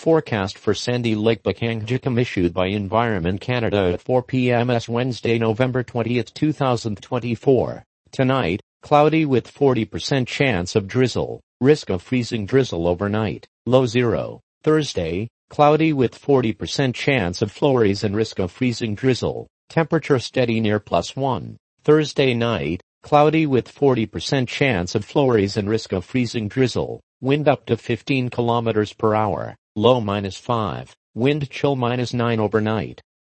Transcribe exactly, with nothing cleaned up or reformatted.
Forecast for Sandy Lake Bakangjikum issued by Environment Canada at four p m s Wednesday, November twentieth, two thousand twenty-four. Tonight, cloudy with forty percent chance of drizzle. Risk of freezing drizzle overnight. Low zero. Thursday, cloudy with forty percent chance of flurries and risk of freezing drizzle. Temperature steady near plus one. Thursday night, cloudy with forty percent chance of flurries and risk of freezing drizzle. Wind up to fifteen kilometers per hour. Low minus five. Wind chill minus nine overnight.